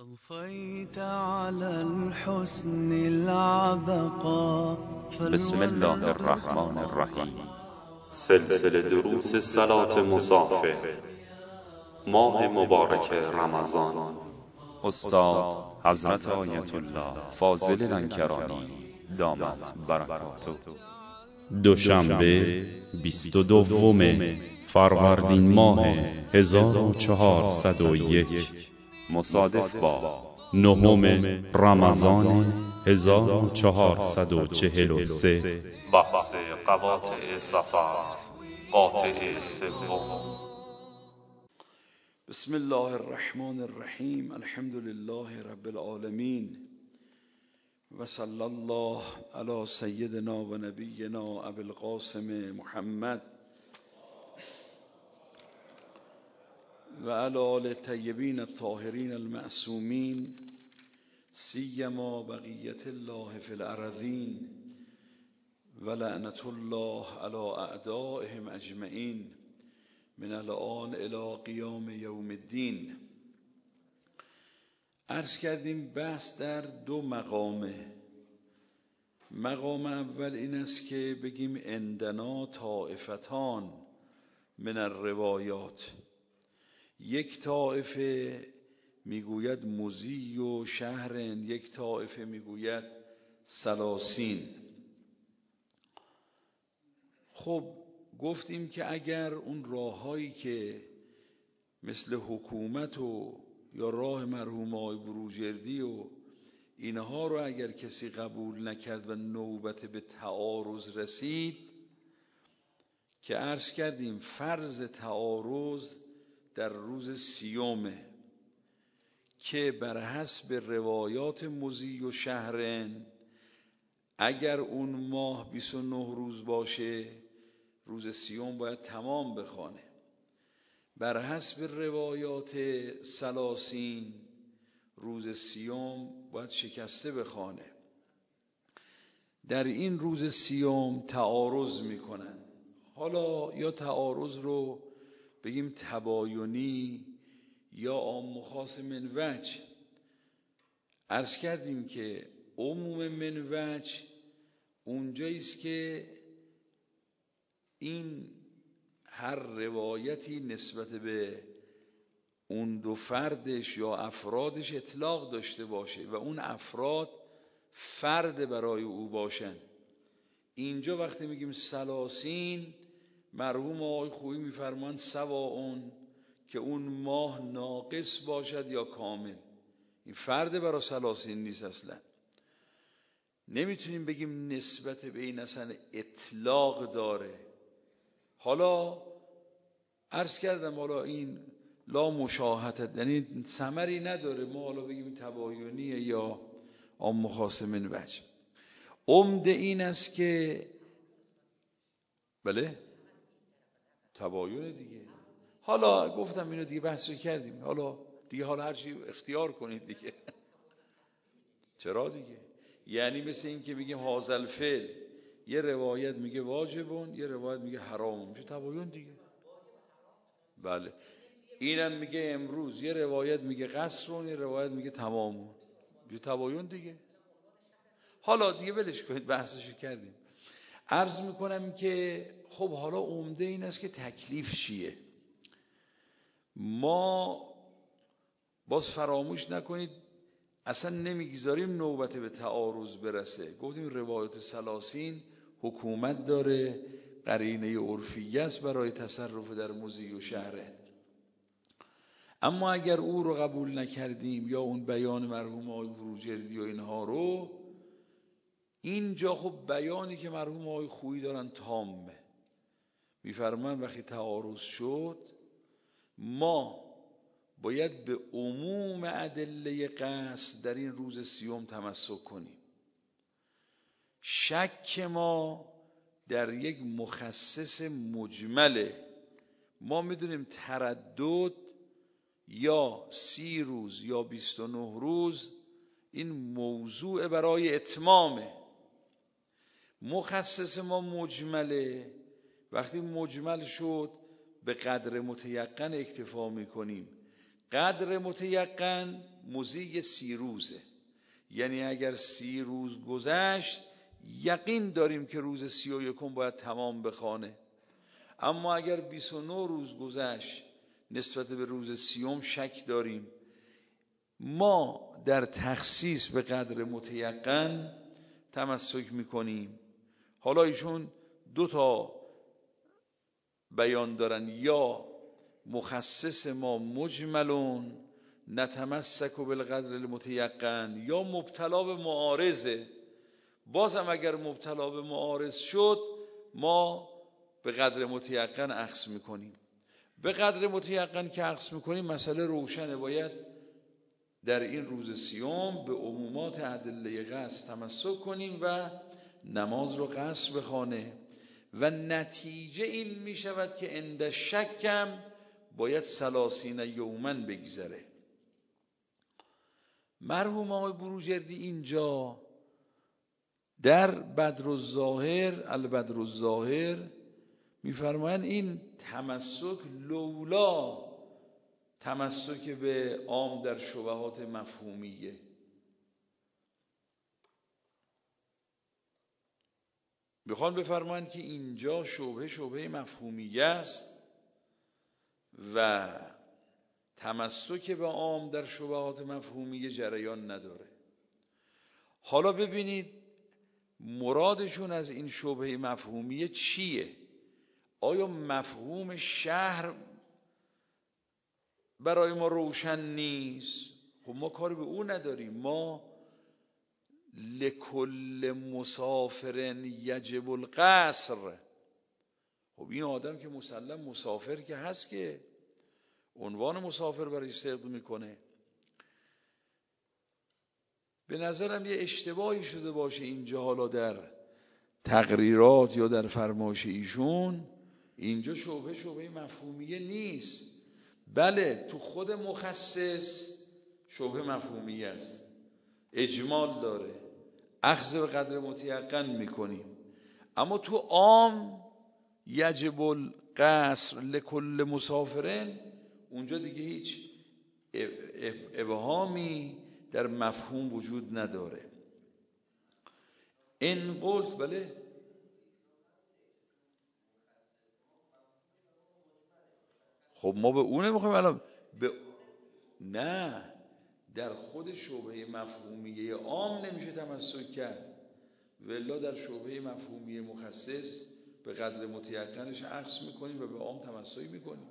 أضفيت على الحسن العبقى بسم الله الرحمن الرحیم. سلسله دروس صلات مصافه ماه مبارک رمضان، استاد حضرت آیت الله فاضل لنکرانی دامت برکاته. دوشنبه 22 فروردین ماه 1401 مصادف با 9 رمضان 1443. بحث قواطع سفر، قاطع سوم. بسم الله الرحمن الرحیم. الحمد لله رب العالمین و صلی الله علی سیدنا و نبینا ابی القاسم محمد و علی آل الطیبین الطاهرین المعصومین، سیما بقیت الله فی الارضین و لعنت الله علی اعدائهم اجمعین من الان الی قیام یوم الدین. عرض کردیم بحث در دو مقامه. مقام اول این است که بگیم عندنا طائفتان من الروایات. یک طائفه میگوید مزی و شهرن، یک طائفه میگوید سلاسین. خب گفتیم که اگر اون راههایی که مثل حکومت و یا راه مرحوم آقای بروجردی و اینها رو اگر کسی قبول نکرد و نوبت به تعارض رسید، که عرض کردیم فرض تعارض در روز سیومه که بر حسب روایات مزی و شهرن اگر اون ماه 29 روز باشه روز سیوم باید تمام بخوانه. بر حسب روایات سلاسین روز سیوم باید شکسته بخوانه. در این روز سیوم تعارض میکنن. حالا یا تعارض رو بگیم تباینی یا عام و خاص من وجه. عرض کردیم که عموم من وجه اونجاییست که این هر روایتی نسبت به اون دو فردش یا افرادش اطلاق داشته باشه و اون افراد فرد برای او باشن. اینجا وقتی میگیم سلاسین، مرحوم آقای خویی میفرمان سواون، که اون ماه ناقص باشد یا کامل. این فرد برای سلاسین نیست اصلا. نمیتونیم بگیم نسبت به این اصلا اطلاق داره. حالا عرض کردم حالا این لا مشاهدت، یعنی ثمری نداره ما حالا بگیم تباینیه یا عام خاص من وجه. عمده این است که بله تباین دیگه. حالا گفتم اینو دیگه بحث کردیم، حالا دیگه حالا هر چی اختیار کنید دیگه. چرا دیگه؟ یعنی مثل این که میگیم هازل فعل، یه روایت میگه واجبون، یه روایت میگه حرامون، میشه تباین دیگه. بله اینم میگه امروز، یه روایت میگه قصرون، یه روایت میگه تمامون، میشه تباین دیگه. حالا دیگه ولش کنید، بحثشو کردیم. عرض میکنم که خب حالا عمده این است که تکلیف چیه. ما باز فراموش نکنید اصلا نمیگذاریم نوبت به تعارض برسه. گفتیم روایت سلاسین حکومت داره، قرینه عرفیه است برای تصرف در مزی و شهره. اما اگر او رو قبول نکردیم یا اون بیان مرحوم آقای بروجردی و اینها رو، اینجا خب بیانی که مرحوم آقای خویی دارن تامه. میفرمان وقتی تعارض شد ما باید به عموم ادله قصد در این روز سیوم تمسک کنیم. شک ما در یک مخصص مجمله. ما میدونیم تردد یا 30 روز یا 29 روز این موضوع برای اتمامه. مخصص ما مجمله. وقتی مجمل شد به قدر متیقن اکتفا میکنیم. قدر متیقن مضی 30 روزه، یعنی اگر 30 روز گذشت یقین داریم که روز 31 باید تمام بخوانه. اما اگر 29 روز گذشت نسبت به روز 30 شک داریم. ما در تخصیص به قدر متیقن تمسک میکنیم. حالا ایشون 2 تا بیان دارن، یا مخصص ما مجملون نتمسک بالقدر المتیقن، یا مبتلا به معارضه. بازم اگر مبتلا به معارض شد ما به قدر متیقن اخذ میکنیم. به قدر متیقن که اخذ میکنیم مسئله روشنه، باید در این روز 30 به عمومات ادله قصد تمسک کنیم و نماز رو قصد بخوانه و نتیجه این می شود که عند شکم باید 30 یوما بگذره. مرحوم آقای بروجردی اینجا در البدر الظاهر میفرمایند این تمسک لولا تمسک به عام در شبهات مفهومیه. بخوان بفرمایند که اینجا شبهه مفهومیه است و تمسک به عام در شبهات مفهومیه جریان نداره. حالا ببینید مرادشون از این شبهه مفهومیه چیه؟ آیا مفهوم شهر برای ما روشن نیست؟ خب ما کاری به اون نداریم. ما لکل مسافر یجب القصر. خب این آدم که مسلم مسافر که هست، که عنوان مسافر برای صدق میکنه. به نظرم یه اشتباهی شده باشه اینجا، حالا در تقریرات یا در فرمایش ایشون، اینجا شبهه مفهومیه نیست. بله تو خود مخصص شبهه مفهومیه است، اجمال داره، اخذ به قدر متیقن میکنیم. اما تو عام یجب القصر لکل مسافرین، اونجا دیگه هیچ ابهامی در مفهوم وجود نداره. این قلت بله خب ما به اونه میخوایم الان نه، در خود شبهه مفهومیه عام نمیشه تمسک کرد، ولی در شبهه مفهومیه مخصص به قدر متیقنش اخذ میکنیم و به عام تمسک میکنیم.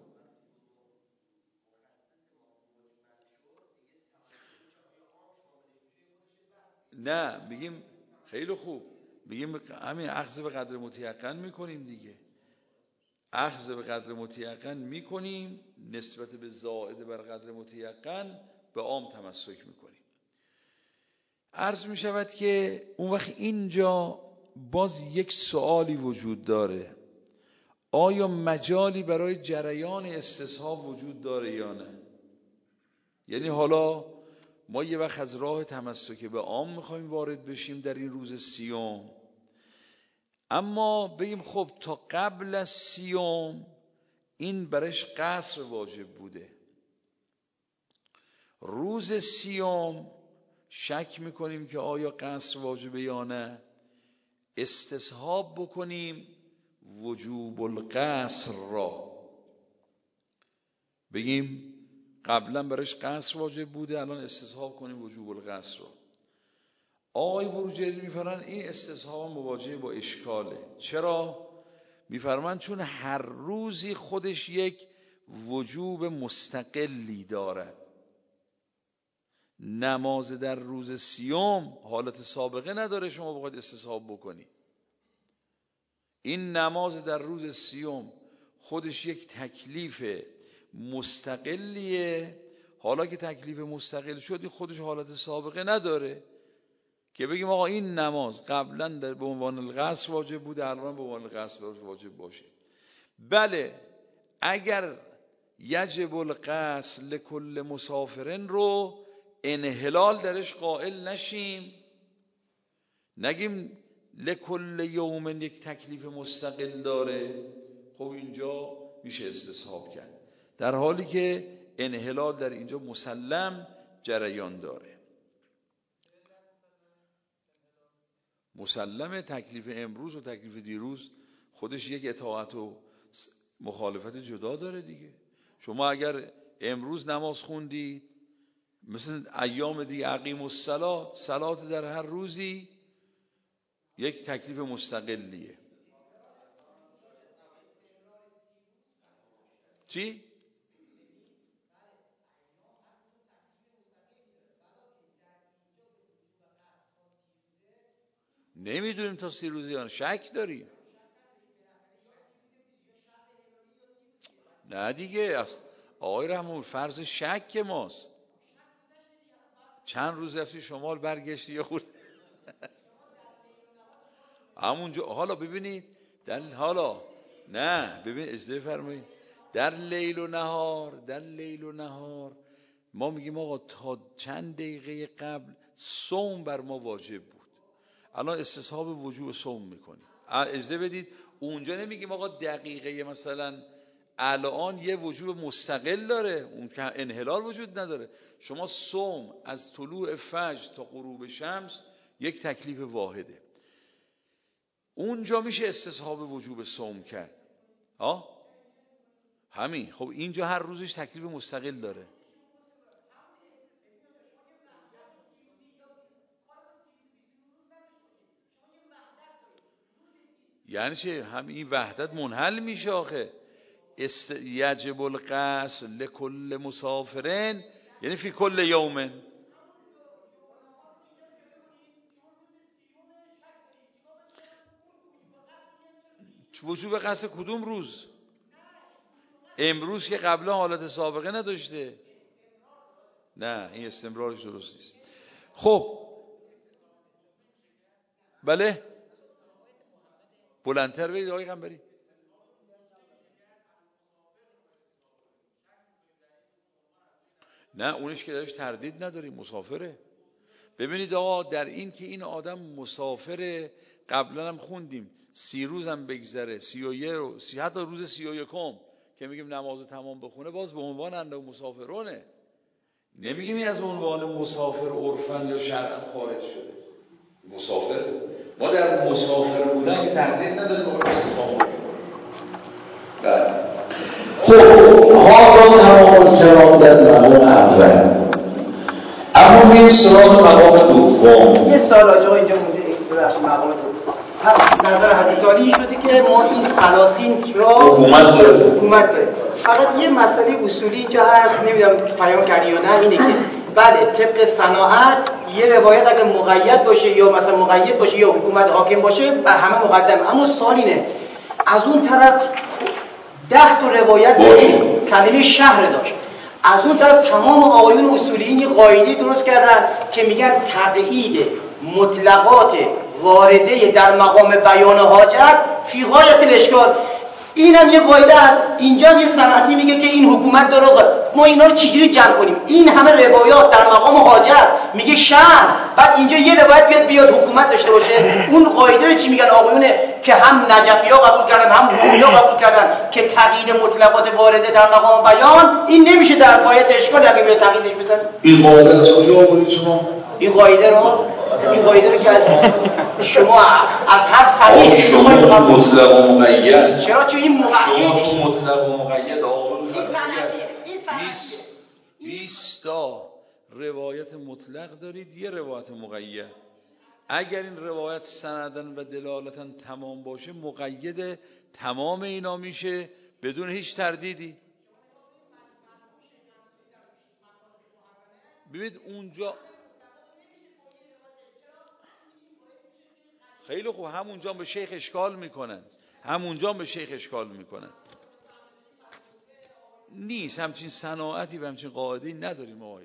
نه میگیم خیلی خوب، میگیم همین اخذ به قدر متیقن میکنیم دیگه. اخذ به قدر متیقن میکنیم، نسبت به زائد بر قدر متیقن به عام تمسک میکنیم. عرض میشود که اون وقت اینجا باز یک سوالی وجود داره، آیا مجالی برای جریان استصحاب وجود داره یا نه؟ یعنی حالا ما یه وقت از راه تمسک به عام میخوایم وارد بشیم در این روز 30، اما بگیم خب تا قبل از 30 این برش قصر واجب بوده، روز 30 شک میکنیم که آیا قصر واجبه یا نه، استصحاب بکنیم وجوب القصر را، بگیم قبلا برش قصر واجب بوده الان استصحاب کنیم وجوب القصر را. آقای بروجردی میفرمایند این استصحاب مواجه با اشکاله. چرا؟ میفرمایند چون هر روزی خودش یک وجوب مستقلی دارد. نماز در روز 30 حالت سابقه نداره شما بخواید استصحاب بکنی. این نماز در روز 30 خودش یک تکلیف مستقلیه. حالا که تکلیف مستقل شد خودش حالت سابقه نداره که بگیم آقا این نماز قبلا به عنوان القصر واجب بوده الان به عنوان القصر واجب باشه. بله اگر یجب القصر لکل مسافرین رو انحلال درش قائل نشیم، نگیم لکل یوم یک تکلیف مستقل داره، خب اینجا میشه استصحاب کرد، در حالی که انحلال در اینجا مسلم جریان داره. مسلمه تکلیف امروز و تکلیف دیروز خودش یک اطاعت و مخالفت جدا داره دیگه. شما اگر امروز نماز خوندید مثل ایام دیگه اقیم الصلاة، صلات در هر روزی یک تکلیف مستقلیه. چی؟ نمیدونیم تا 30 روزه یا شک داریم. نه دیگه آقای رحمون فرض شک ماست. چند روز رفتی شمال برگشتی یا خورد همونجا. حالا ببینید حالا نه ببین اجازه فرمایید در لیل و نهار ما میگیم آقا تا چند دقیقه قبل صوم بر ما واجب بود، الان استصحاب وجوب صوم میکنیم. اجازه بدید اونجا نمیگیم آقا دقیقه مثلا الان یه وجوب مستقل داره، اون که انحلال وجود نداره. شما صوم از طلوع فجر تا غروب شمس یک تکلیف واحده، اونجا میشه استصحاب وجوب صوم کرد. همین. خب اینجا هر روزش تکلیف مستقل داره. یعنی چه؟ همین وحدت منحل میشه آخه. یجب القصر لکل مسافرین یعنی فی کل یوم. وجوب قصر کدوم روز؟ امروز که قبلا حالت سابقه نداشته. نه این استمرارش درست نیست. خب بله بلندتر بگید آقای قنبری. نه اونش که درش تردید نداریم، مسافره. ببینید آقا در این که این آدم مسافره، قبلا هم خوندیم 30 روز هم بگذره 31 حتی روز 31 که میگیم نماز تمام بخونه باز به عنوان انده مسافرونه، نمیگیم این از عنوان مسافر عرفن یا شرعا خارج شده. مسافر ما در مسافر بودن که تردید نداریم با استثناء. بله خب هازا تمام الکلام در مقام اول. اما میریم سراغ مقام دوم. یه سال آجا اینجا مونده ببخش مقام دوم. پس نظر حضرت عالی شده که ما این سلاسین را حکومت داره. فقط یه مسئله اصولی اینجا هست، نمیدونم پیام کردی یا نه، اینه که بله طبق صناعت یه روایت اگه مقید باشه یا مثلا مقید باشه یا حکومت حاکم باشه بر همه مقدمه. اما سوال اینه از اون طرف 10 تا روایت کلمه شهر داشت، از اون طرف تمام آقایون اصولیین یه قاعده درست کردن که میگن تقیید مطلقات وارده در مقام بیان حاجت فی غایت الاشکال. این هم یه قاعده است، اینجا هم یه صنعتی میگه که این حکومت داره. ما اینا رو چجوری جمع کنیم؟ این همه روایات در مقام حاجت میگه شهر، بعد اینجا یه روایت بیاد حکومت داشته باشه. اون قاعده رو چی میگن آقایونه که هم نجفی‌ها قبول کردن هم قومی‌ها قبول کردن که تقیید مطلقات وارده در مقام بیان این نمیشه در غایت اشکال اگه بیاد تقییدش بزنه. این قاعده از کجا آورید شما؟ این قاعده رو که از شما از هر فقیه شما مطلق و مقید. چرا؟ چون این مقید شما مطلق و مقید آقایون این صنعتیه. 20 تا روایت مطلق دارید، یه روایت مقید. اگر این روایت سندن و دلالتن تمام باشه مقید تمام اینا میشه بدون هیچ تردیدی. ببینید اونجا خیلی خوب همونجا به شیخ اشکال میکنن. نیست همچین صناعتی و همچین قاعده‌ای نداریم آقای.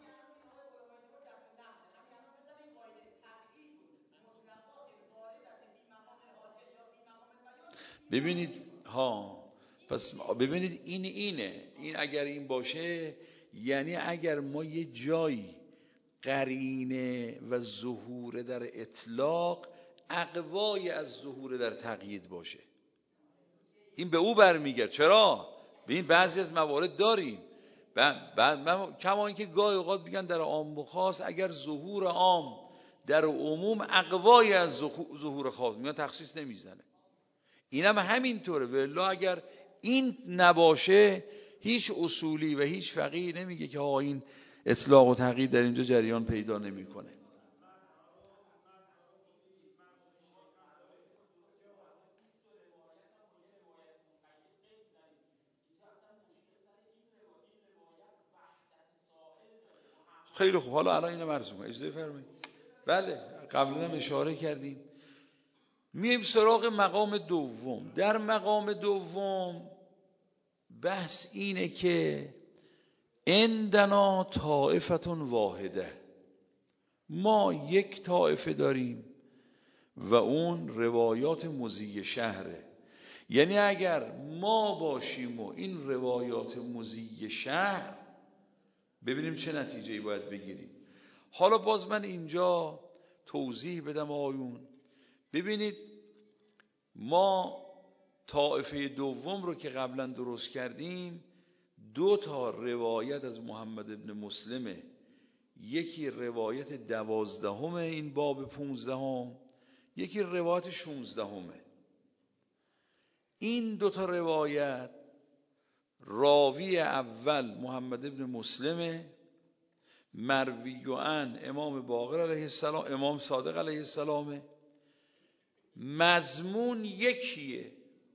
ببینید پس ببینید این اگر این باشه یعنی اگر ما یه جایی قرینه و ظهور در اطلاق اقوای از ظهور در تقیید باشه، این به او برمیگرد. چرا؟ ببین بعضی از موارد داریم کما اینکه گاهی اوقات میگن در عام و خاص، اگر ظهور عام در عموم اقوای از ظهور خاص، میگن تخصیص نمیزنه. اینم همینطوره. والله اگر این نباشه هیچ اصولی و هیچ فقیهی نمیگه که آقا این اطلاق و تقیید در اینجا جریان پیدا نمیکنه. خیلی خوب، حالا الان اینو عرض می‌کنم، اجازه فرمایید. بله قبلا هم اشاره کردیم. میایم سراغ مقام دوم. در مقام دوم بحث اینه که عندنا طائفة واحده، ما یک طائفه داریم و اون روایات مزی شهره. یعنی اگر ما باشیم و این روایات مزی شهر، ببینیم چه نتیجه‌ای باید بگیریم. حالا باز من اینجا توضیح بدم آقایون. ببینید ما طائفه دوم رو که قبلا درست کردیم، 2 تا روایت از محمد ابن مسلمه، یکی روایت 12 این باب 15، یکی روایت 16. این 2 تا روایت، راوی اول محمد ابن مسلمه، مروی عن امام باقر علیه السلام، امام صادق علیه السلام، مضمون یکیه.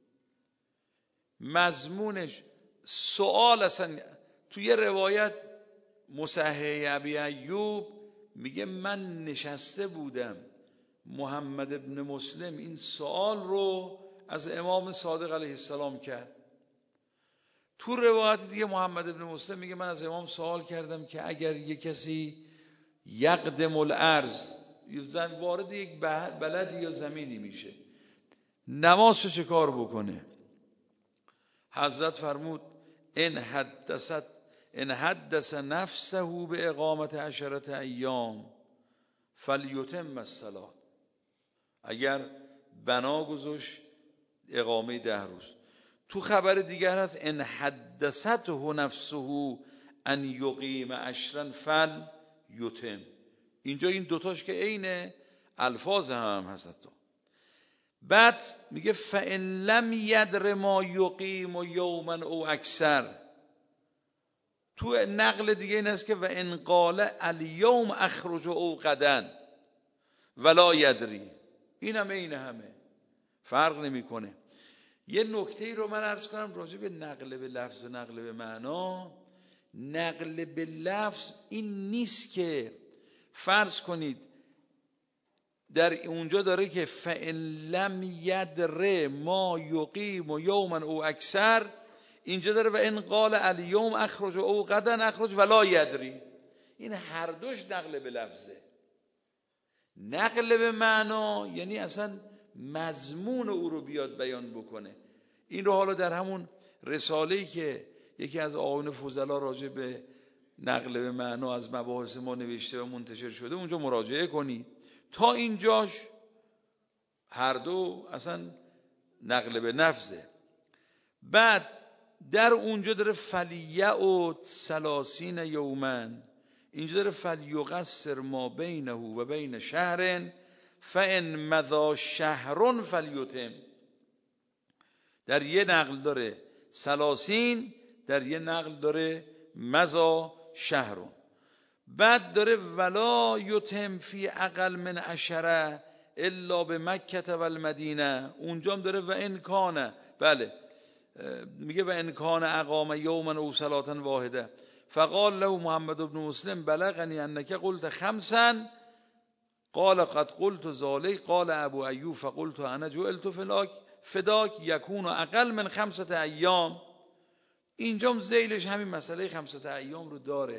مضمونش سوال اصلا توی روایت مصحح ابی ایوب میگه من نشسته بودم، محمد ابن مسلم این سوال رو از امام صادق علیه السلام کرد. تو روایت دیگه محمد ابن مسلم میگه من از امام سوال کردم که اگر یک کسی یقدم الارض، وارد یک بلدی یا زمینی میشه، نمازش چه کار بکنه؟ حضرت فرمود ان حدث نفسه به اقامت 10 ایام فلیتم الصلاة، اگر بنا گذاشت اقامه 10 روز. تو خبر دیگر هست ان حدثته نفسه ان یقیم 10 فلیتم. اینجا این دوتاش که عین الفاظ هم هست. بعد میگه فإن لم یدر ما یقیم یوما او اکثر. تو نقل دیگه این است که و ان قال الیوم اخرج او غدا ولا یدری. این هم عین همه، فرق نمیکنه. یه نکته ای رو من عرض کنم راجع به نقل به لفظ و نقل به معنا. نقل به لفظ این نیست که فرض کنید در اونجا داره که فإن لم یدر ما یقیم یوما او اکثر، اینجا داره و ان قال الیوم اخرج او غدا اخرج ولا یدری. این هر دوش نقل به لفظه. نقل به معنا یعنی اصلا مضمون او رو بیاد بیان بکنه. این رو حالا در همون رساله‌ای که یکی از آقایون فضلا راجع به نقل به معنا از مباحث ما نوشته و منتشر شده اونجا مراجعه کنید. تا اینجاش هر دو اصلا نقل به نفسه. بعد در اونجا داره فلیعد 30 یوما، اینجا داره فلیقصر ما بینه و بین شهر فان مضى شهر فلیتم. در یه نقل داره 30، در یه نقل داره مضى شهر. بعد داره ولا یتم فی اقل من 10 الا به مکه و المدینه. اونجا هم داره و ان کان، بله میگه و ان کان اقام یوما او صلاة واحده فقال له محمد بن مسلم بلغنی انک قلت 5 قال قد قلت ذلك قال ابو ایوب فقلت انا جعلت فداک یکون اقل من 5 ایام. اینجام ذیلش همین مسئله 5 ایام رو داره.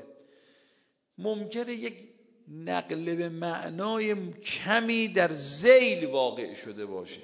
ممکنه یک نقل به معنای کمی در ذیل واقع شده باشه،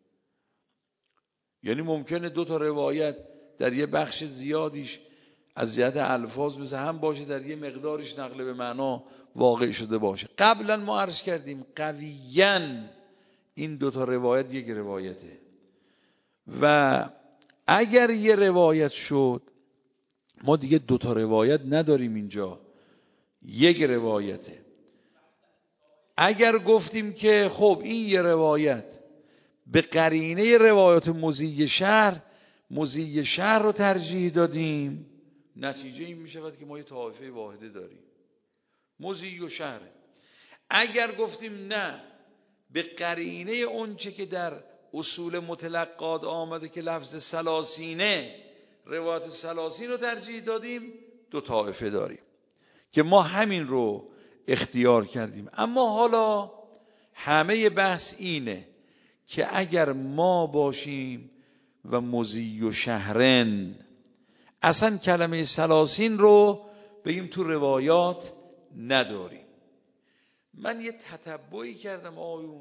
یعنی ممکنه 2 تا روایت در یه بخش زیادیش از جهت الفاظ مثل هم باشه، در یه مقدارش نقل به معنا واقع شده باشه. قبلا ما عرض کردیم قویاً این 2 تا روایت یک روایته و اگر یه روایت شد ما دیگه 2 تا روایت نداریم اینجا، 1 روایته. اگر گفتیم که خب این 1 روایت به قرینه روایات مضی شهر رو ترجیح دادیم، نتیجه این می شود که ما یه طایفه واحده داریم، مضی و شهر. اگر گفتیم نه، به قرینه اون چه که در اصول متلقات آمده که لفظ سلاسینه، روایت سلاسین رو ترجیح دادیم، 2 طایفه داریم که ما همین رو اختیار کردیم. اما حالا همه بحث اینه که اگر ما باشیم و مضی و شهرن، اصلا کلمه سلاسین رو بگیم تو روایات نداریم. من یه تتبعی کردم آیون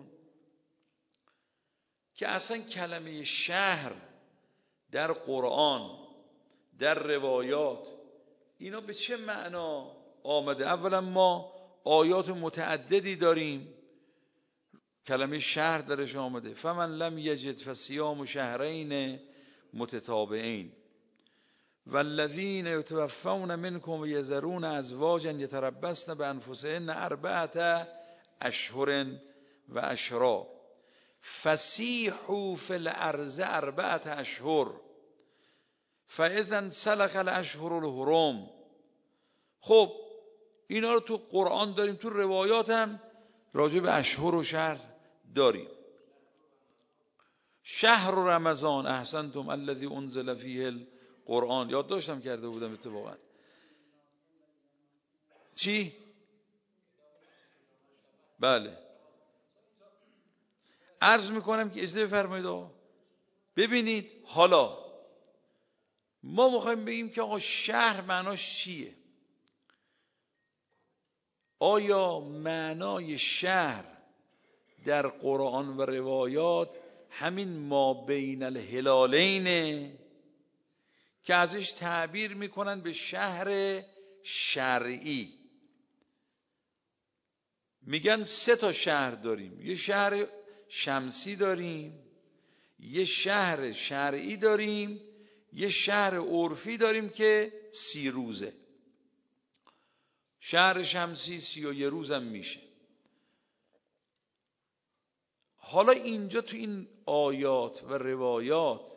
که اصلا کلمه شهر در قرآن، در روایات، اینا به چه معنا آمده. اولا ما آیات متعددی داریم کلمه شهر درش آمده. فمن لم یجد فصیام شهرین متتابعین والذین یتوفون منکم و یذرون ازواجا یتربصن بانفسهن 4 اشهر و اشرا فسیحوا فی الارض 4 اشهر فاذا انسلخ الاشهر الحرم. خب اینا رو تو قرآن داریم، تو روایات هم راجع به اشهر و شهر داریم. شهر رمضان احسنتم الذی انزل فیه القرآن، یاد داشتم کرده بودم اتفاقا. چی؟ بله، عرض میکنم که اجازه بفرمایید. ببینید حالا ما میخوایم بگیم که آقا شهر معناش چیه؟ آیا معنای شهر در قرآن و روایات همین ما بین الهلالینه که ازش تعبیر میکنن به شهر شرعی؟ میگن 3 تا شهر داریم، یه شهر شمسی داریم، یه شهر شرعی داریم، یه شهر عرفی داریم که 30 روزه. شهر شمسی 31 روزم میشه. حالا اینجا تو این آیات و روایات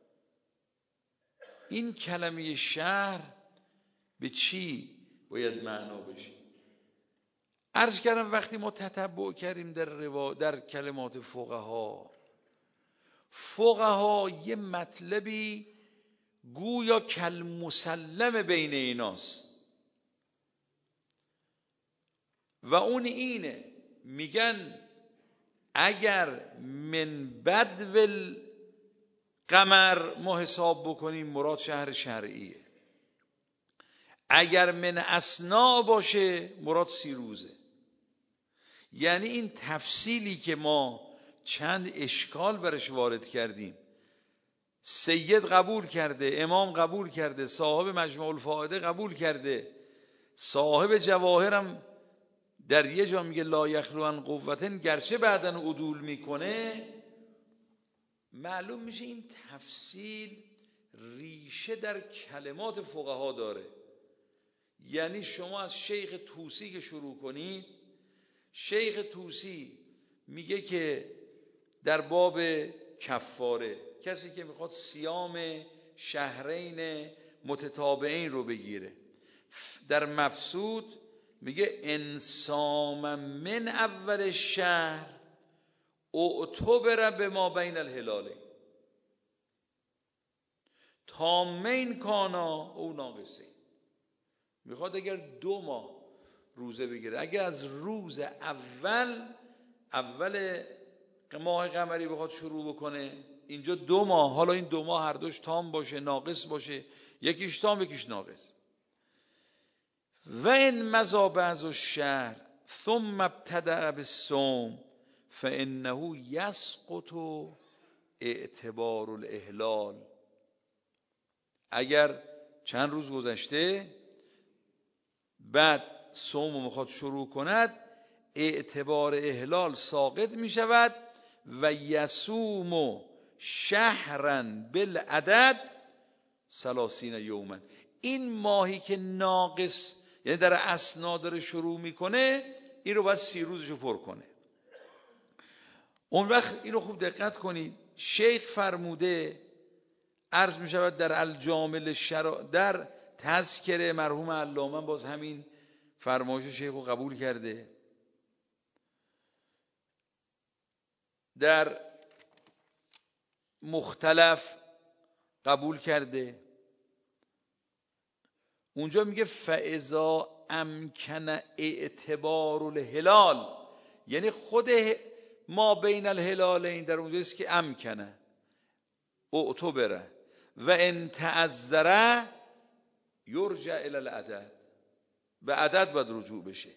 این کلمه شهر به چی باید معنا بشه؟ عرض کردم وقتی ما تتبع کردیم در کلمات فقها یه مطلبی گویا کالمسلم بین ایناست و اون اینه، میگن اگر من بدو القمر ما حساب بکنیم مراد شهر شرعیه، اگر من اثنا باشه مراد 30 روزه. یعنی این تفصیلی که ما چند اشکال برش وارد کردیم، سید قبول کرده، امام قبول کرده، صاحب مجموع الفائده قبول کرده، صاحب جواهرم در یه جا میگه لا یخلو عن قوتن، گرچه بعدن عدول میکنه. معلوم میشه این تفصیل ریشه در کلمات فقها داره. یعنی شما از شیخ طوسی که شروع کنید، شیخ طوسی میگه که در باب کفاره کسی که میخواد صیام شهرین متتابعین رو بگیره، در مبسوط میگه انصام من اول شهر اعتبر به ما بین الهلالین تامین کانا او ناقصین. میخواد اگر 2 ماه روزه بگیره، اگر از روز اول ماه قمری بخواد شروع بکنه، اینجا 2 ماه، حالا این 2 ماه هر دوش تام باشه ناقص باشه، یکیش تام یکیش ناقص. و ان مضى بعض الشهر ثم ابتدأ بالصوم فانه یسقط اعتبار الاحلال. اگر چند روز گذشته بعد صوم میخواد شروع کند، اعتبار احلال ساقط می شود و یصوم شهرا بالعدد 30 یوما. این ماهی که ناقص، یعنی در اثنا داره شروع میکنه، این رو باید 30 روزشو پر کنه. اون وقت اینو خوب دقت کنید، شیخ فرموده، عرض می شود در الجامل در تذکره مرحوم علامه باز همین فرمایش شیخ رو قبول کرده، در مختلف قبول کرده. اونجا میگه فاذا امکن اعتبار الهلال، یعنی خود ما بین الهلالین در اونجاست که امکنه اعتبره و ان تعذر یرجع الی العدد، به عدد باید رجوع بشه.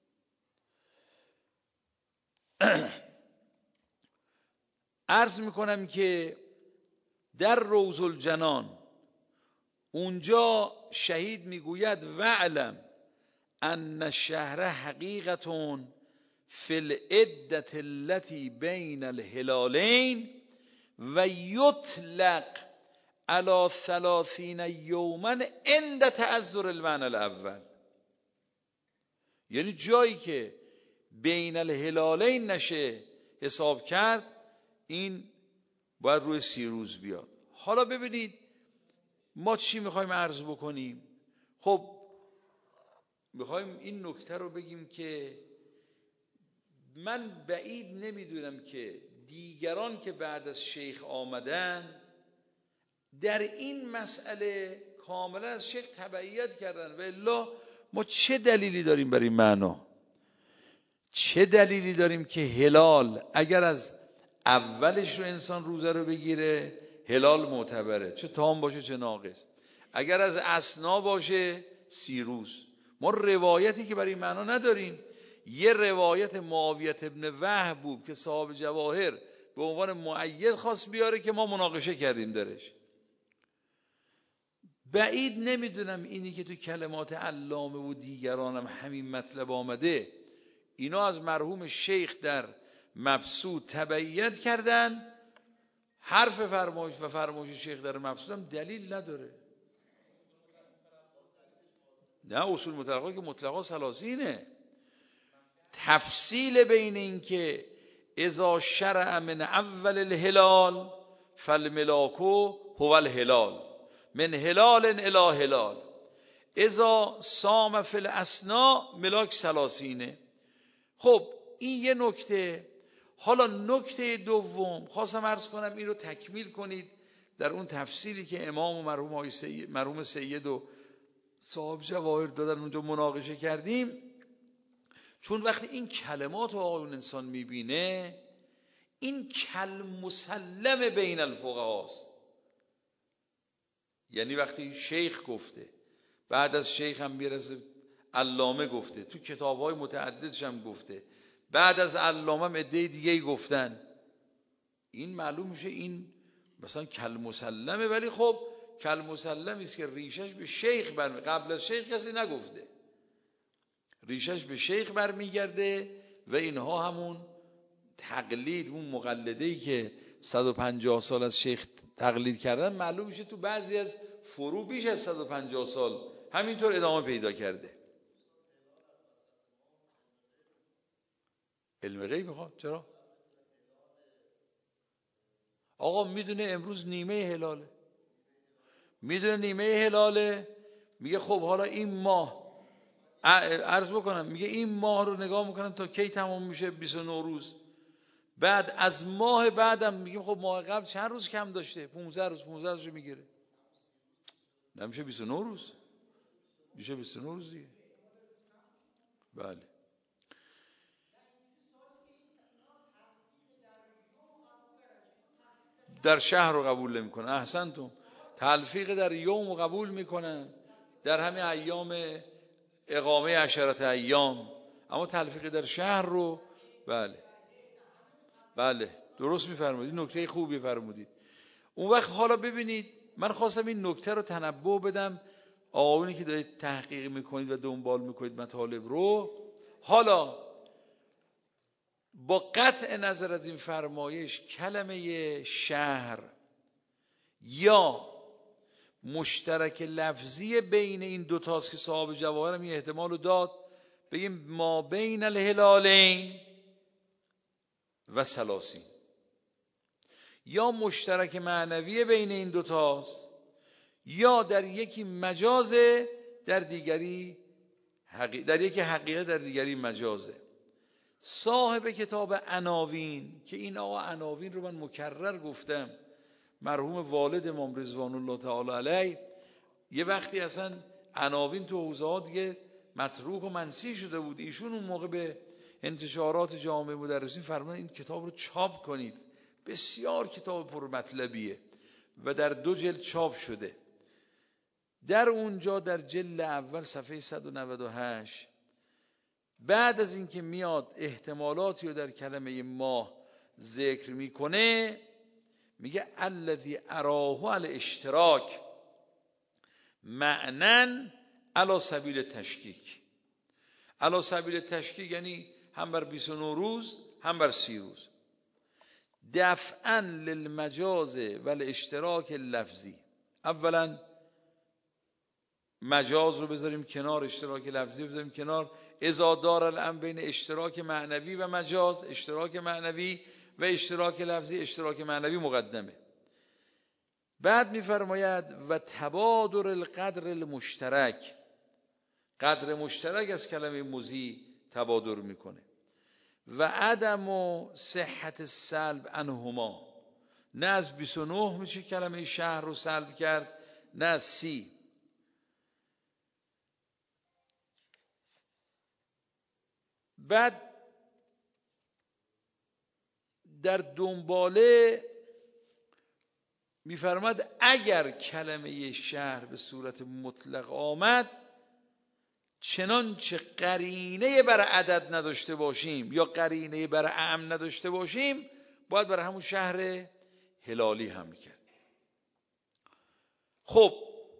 عرض میکنم که در روض الجنان اونجا شهید میگوید وعلم ان الشهر حقیقتون فی العدة التي بین الهلالین و یطلق علی 30 یوما عند تعذر المعنى الاول. یعنی جایی که بین الهلالین نشه حساب کرد، این باید روی 30 روز بیاد. حالا ببینید ما چی میخوایم عرض بکنیم. خب میخوایم این نکته رو بگیم که من بعید نمیدونم که دیگران که بعد از شیخ آمدن در این مسئله کاملا از شیخ تبعیت کردن، و الا ما چه دلیلی داریم برای این معنا؟ چه دلیلی داریم که هلال اگر از اولش رو انسان روزه رو بگیره هلال معتبره، چه تام باشه چه ناقص، اگر از اثنا باشه 30 روز. ما روایتی که برای این معنا نداریم. یه روایت معاویه ابن وهب بود که صاحب جواهر به عنوان مؤید خواست بیاره که ما مناقشه کردیم درش. بعید نمیدونم اینی که تو کلمات علامه و دیگرانم همین مطلب آمده، اینا از مرحوم شیخ در مبسوط تبعیت کردن. حرف فرمایش و فرمایش شیخ در مبسوط هم دلیل نداره. نه، اصول مطلقه که مطلقا ثلاثینه. تفصیل بین این که اذا شرع من اول الهلال فالملاکو هو الهلال من هلال الی هلال، اذا صام فی الاثنا ملاک ثلاثینه. خب این یه نکته. حالا نکته دوم خواستم عرض کنم، این رو تکمیل کنید در اون تفصیلی که امام و مرحوم سید و صاحب جواهر دادن اونجا مناقشه کردیم. چون وقتی این کلمات رو آقایون انسان میبینه، این کل مسلم بین الفقهاست. یعنی وقتی شیخ گفته، بعد از شیخ هم میرسه علامه گفته، تو کتاب‌های متعددش هم گفته، بعد از علامه هم عده دیگه گفتن، این معلوم میشه این مثلا کل مسلمه. ولی خب کل مسلمی است که ریشش به شیخ قبل از شیخ کسی نگفته، ریشش به شیخ برمیگرده و اینها همون تقلید، اون مقلده‌ای که 150 سال از شیخ تقلید کردن، معلوم میشه تو بعضی از فرو بیش از 150 سال همینطور ادامه پیدا کرده. علم غیب میخواد. چرا؟ آقا میدونه امروز نیمه هلاله، میدونه نیمه هلاله، میگه خب حالا این ماه عرض بکنم، میگه این ماه رو نگاه میکنم تا کی تمام میشه، 29 روز. بعد از ماه بعدم میگیم خب ماه قبل چند روز کم داشته، 15 روز میگیره، نمیشه 29 روز، میشه 29 روز دیگه. بله. در شهر رو قبول نمیکنن. احسنتم. تلفیق در یوم رو قبول میکنن، در همین ایام اقامه 10 ایام، اما تلفیق در شهر رو بله درست میفرمودید، نکته خوبی فرمودید. اون وقت حالا ببینید، من خواستم این نکته رو تنبه بدم آقایونی که دارید تحقیق میکنید و دنبال میکنید مطالب رو. حالا با قطع نظر از این فرمایش، کلمه شهر یا مشترک لفظی بین این دوتاست که صاحب جواهر هم یه احتمال رو داد، بگیم ما بین الهلالین و ثلاثین، یا مشترک معنوی بین این دوتاست، یا در یکی مجازه در دیگری در یکی حقیقت در دیگری مجازه. صاحب کتاب عناوین، که این آقا عناوین رو من مکرر گفتم، مرحوم والد امام رضوان الله تعالی علیه، یه وقتی اصلا عناوین تو حوزه ها دیگه متروک و منسی شده بود، ایشون اون موقع به انتشارات جامعه مدرسین فرمودن این کتاب رو چاپ کنید، بسیار کتاب پر مطلبیه و در 2 جلد چاپ شده. در اونجا در جلد اول صفحه 198 بعد از اینکه میاد احتمالاتی رو در کلمه ماه ذکر میکنه، میگه الذی اراه الاشتراک معنن علی سبیل تشکیک. علی سبیل تشکیک یعنی هم بر 29 روز هم بر 30 روز. دفعا للمجاز و الاشتراک اللفظی، اولا مجاز رو بذاریم کنار، اشتراک لفظی بذاریم کنار، اذا دار الامر بین اشتراک معنوی و مجاز، اشتراک معنوی و اشتراک لفظی، اشتراک معنوی مقدمه. بعد میفرماید و تبادر القدر المشترک، قدر مشترک از کلمه مضی تبادر میکنه. و عدم و صحت سلب عنهما، نه از 29 میشه کلمه شهر رو سلب کرد، نه از 30. بعد در دنباله میفرماد اگر کلمه شهر به صورت مطلق آمد، چنانچه قرینه بر عدد نداشته باشیم یا قرینه بر اعم نداشته باشیم، باید برای همون شهر هلالی حمل کرد. خب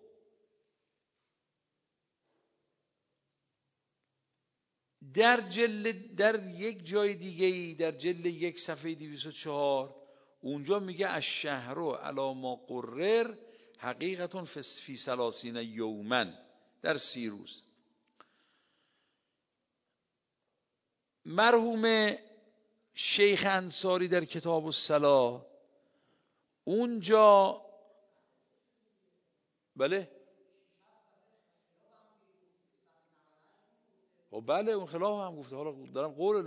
در یک جای دیگه‌ای، در جلد 1 صفحه 204 اونجا میگه الشهر علی ما قرر حقیقتون فی 30 یوما، در 30 روز. مرحوم شیخ انصاری در کتاب الصلاة اونجا بله و بله اون خلاف هم گفته. حالا دارم قول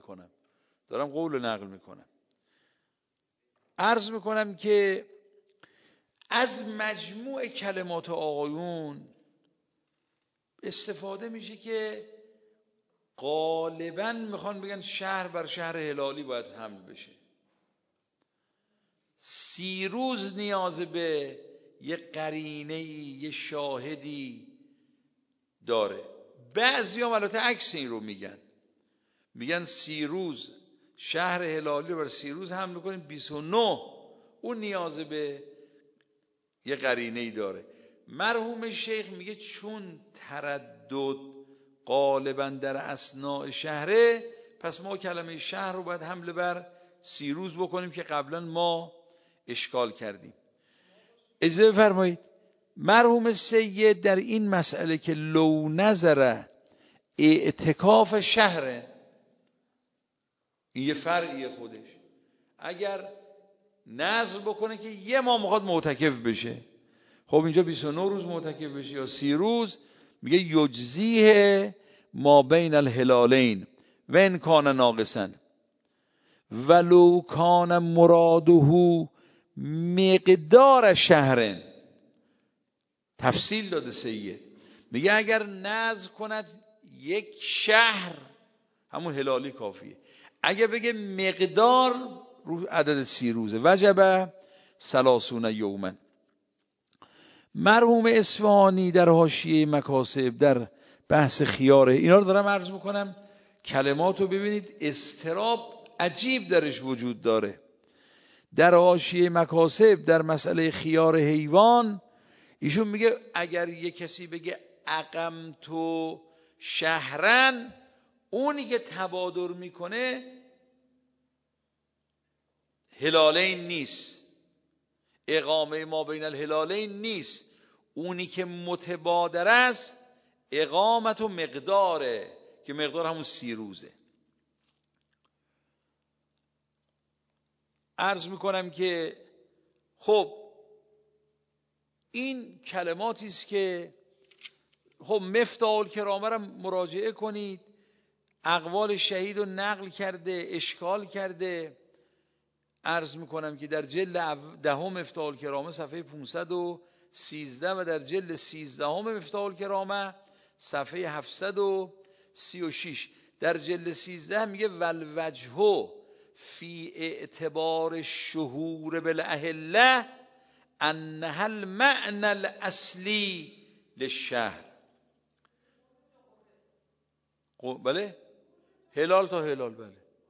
نقل میکنم. عرض میکنم که از مجموع کلمات آقایون استفاده میشه که غالباً میخوان بگن شهر بر شهر هلالی باید حمل بشه. 30 روز نیاز به یه قرینه‌ای، یه شاهدی داره. بعضی هم البته عکس این رو میگن 30 روز شهر هلالی رو بر 30 روز حمل میکنیم، 29 اون نیاز به یه قرینه‌ای داره. مرحوم شیخ میگه چون تردد غالبا در اثناء شهره، پس ما کلمه شهر رو باید حمله بر 30 روز بکنیم که قبلا ما اشکال کردیم. اجازه بفرمایید مرحوم سید در این مسئله که لو نظر اعتکاف شهره، این یه فرعیه خودش، اگر نظر بکنه که یه ماه میخواد معتکف بشه، خب اینجا 29 روز معتکف بشه یا 30 روز، میگه یجزیه ما بین الهلالین و ان کان ناقصا ولو کان مراده مقدار شهرن. تفصیل داده سید، میگه اگر نظر کند یک شهر همون هلالی کافیه، اگه بگه مقدار رو عدد 30 روزه وجب 30 یوما. مرحوم اصفهانی در حاشیه مکاسب در بحث خیاره، اینا رو دارم عرض میکنم، کلمات رو ببینید اضطراب عجیب درش وجود داره. در حاشیه مکاسب در مسئله خیار حیوان ایشون میگه اگر یه کسی بگه اقمتو شهرن، اونی که تبادر میکنه هلالین نیست، اقامه ما بین الهلالین نیست، اونی که متبادر است اقامت و مقداره، که مقدار همون 30 روزه. عرض میکنم که خب این کلماتی است که خب مفتاح الکرامه را مراجعه کنید، اقوال شهید رو نقل کرده، اشکال کرده. عرض میکنم که در جلد 10 مفتاح الکرامه صفحه 513 و در جلد 13 مفتاح الکرامه صفحه 736 در جلد 13 میگه والوجه فی اعتبار الشهور بالاهله انها المعنى الاصلی للشهر. بله هلال تا هلال، بله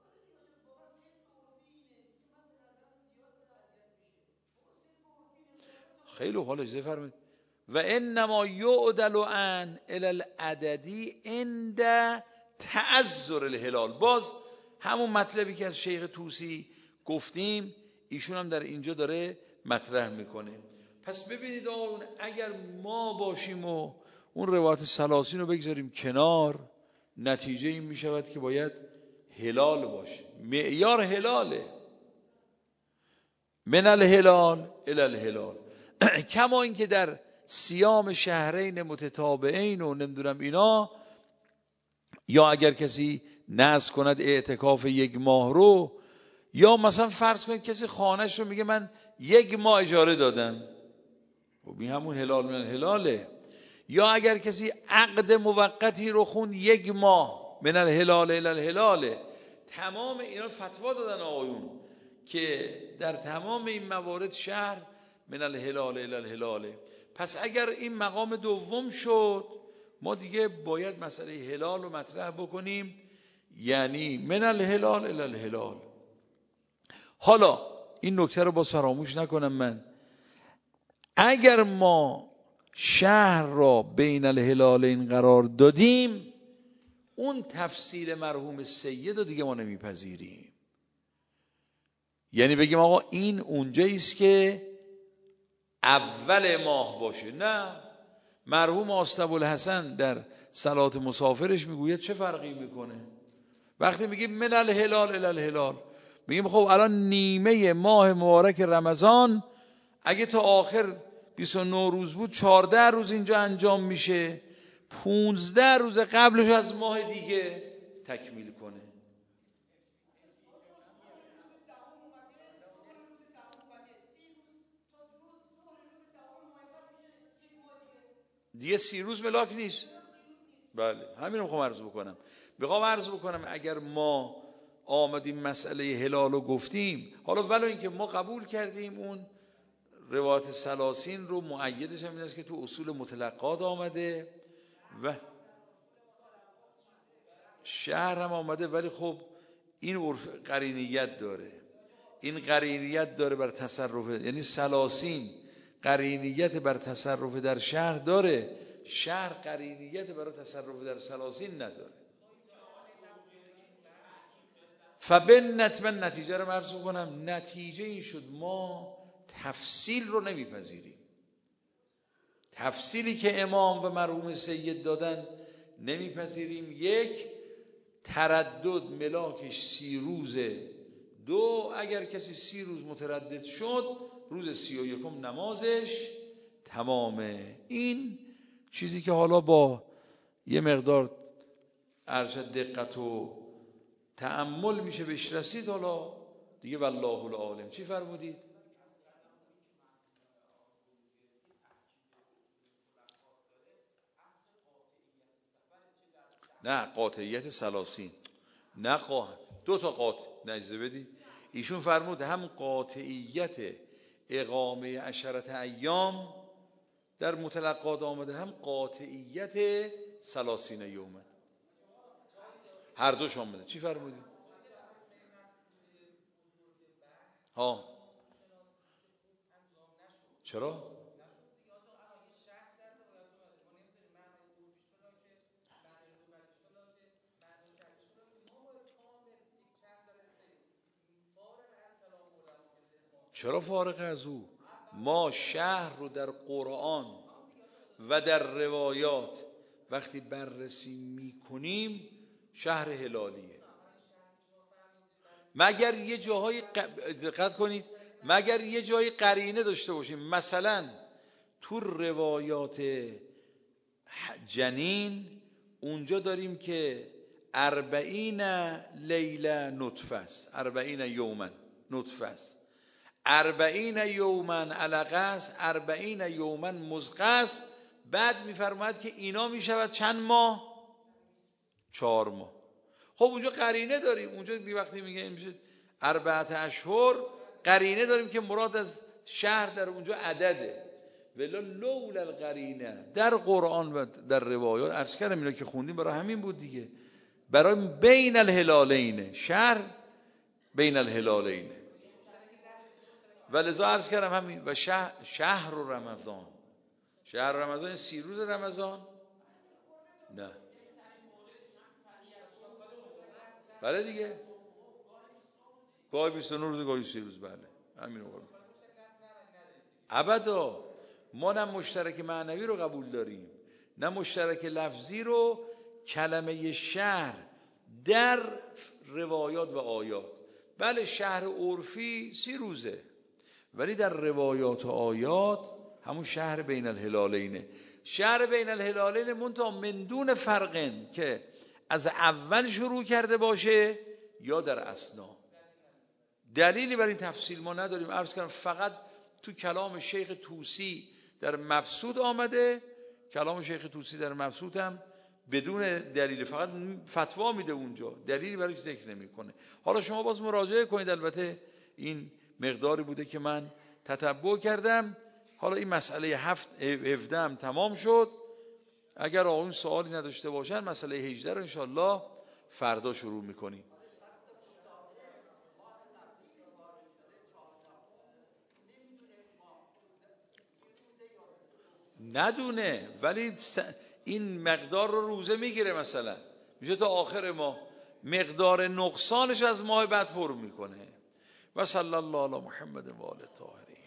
خیلی حال اجازه فرمایید. و انما یعدل عن الی العددی عند تعذر الهلال. باز همون مطلبی که از شیخ طوسی گفتیم ایشون هم در اینجا داره مطرح میکنه. پس ببینید آقایون، اگر ما باشیم و اون روایت ثلاثین رو بگذاریم کنار، نتیجه این میشود که باید هلال باشه، معیار هلاله، من الهلال الی الهلال. کما این که در صیام شهرین متتابعین و نمیدونم اینا، یا اگر کسی نذر کند اعتکاف 1 ماه رو، یا مثلا فرض کنید کسی خانهش رو میگه من 1 ماه اجاره دادم، خب این همون هلال من الهلاله. یا اگر کسی عقد موقتی رو خوند 1 ماه، من الهلال الی الهلاله. تمام اینا فتوا دادن آقایون که در تمام این موارد شهر من الهلال الی الهلاله. پس اگر این مقام دوم شد، ما دیگه باید مسئله هلال رو مطرح بکنیم، یعنی من الهلال الی الهلال. حالا این نکته رو باز فراموش نکنم من، اگر ما شهر را بین الهلالین قرار دادیم، اون تفسیر مرحوم سید رو دیگه ما نمیپذیریم. یعنی بگیم آقا این اونجاییست که اول ماه باشه. نه، مرحوم آستب‌الحسن در صلات مسافرش میگوید چه فرقی میکنه وقتی میگیم من الهلال الی الهلال. میگیم خب الان نیمه ماه مبارک رمضان اگه تا آخر 29 روز بود، 14 روز اینجا انجام میشه، 15 روز قبلش از ماه دیگه تکمیل کنه. دیگه 30 روز ملاک نیست. بله همین رو میخوام عرض بکنم. اگر ما آمدیم مسئله هلال رو گفتیم، حالا ولو اینکه ما قبول کردیم اون روایت ثلاثین رو، مؤیدش هم این است که تو اصول متلقات آمده و شهر هم آمده، ولی خب این قرینیت داره، این قرینیت داره بر تصرف، یعنی ثلاثین قرینیت بر تصرف در شهر داره، شهر قرینیت برای تصرف در ثلاثین نداره. من نتیجه رو عرض کنم، نتیجه این شد ما تفصیل رو نمیپذیریم. تفصیلی که امام و مرحوم سید دادن نمیپذیریم. 1 تردد ملاکش 30 روزه. 2 اگر کسی 30 روز متردد شد، روز 31 نمازش تمامه. این چیزی که حالا با یه مقدار ارشد دقت و تأمل میشه بهش رسید. حالا دیگه والله العالم. چی فرمودید؟ نه قاطعیت ثلاثین، نه 2 تا قاطع نجزه بدید. ایشون فرمود هم قاطعیت اقامه 10 ایام در متلقات آمده، هم قاطعیت 30 یومه، هر دوش آمده. چی فرمودید؟ ها چرا؟ چرا فارغ از او؟ ما شهر رو در قرآن و در روایات وقتی بررسی میکنیم شهر هلالیه. مگر یه جاهای دقت کنید، مگر یه جایی قرینه داشته باشیم. مثلا تو روایات جنین اونجا داریم که 40 لیله نطفه است، 40 یوما نطفه است، 40 یوما علقه است، 40 یوما مضغه است. بعد میفرماید که اینا میشود چند ماه؟ 4 ماه. خب اونجا قرینه داریم، اونجا بی وقتی میگه میشه 4 اشهر، قرینه داریم که مراد از شهر در اونجا عدده. ولا لولا القرینه در قرآن و در روایات عرض کردم اینا که خوندیم برای همین بود دیگه، برای بین الهلالین، شهر بین الهلالین. ولذا عرض کردم همین و شهر رمضان، شهر رمضان 30 روز رمضان. نه بله دیگه، گاهی 29 روز گاهی 30 روز، بله همین رو ابدا. ما نه مشترک معنوی رو قبول داریم نه مشترک لفظی رو. کلمه شهر در روایات و آیات، بله شهر عرفی 30 روزه، ولی در روایات و آیات همون شهر بین الهلالینه. شهر بین الهلالین منتها من دون فرقن که از اول شروع کرده باشه یا در اثنا. دلیلی برای این تفصیل ما نداریم. عرض کردم فقط تو کلام شیخ طوسی در مبسوط آمده. کلام شیخ طوسی در مبسوط هم بدون دلیل، فقط فتوا میده اونجا، دلیلی برای ذکر نمیکنه. حالا شما باز مراجعه کنید. البته این مقداری بوده که من تتبع کردم. حالا این مسئله 17 هم تمام شد. اگر آقایون سوالی نداشته باشن مسئله 18 رو انشالله فردا شروع میکنیم. ندونه ولی این مقدار رو روزه میگیره، مثلا میشه تا آخر ماه، مقدار نقصانش از ماه بعد پر میکنه. و صلی الله علی محمد و آل الطاهرین.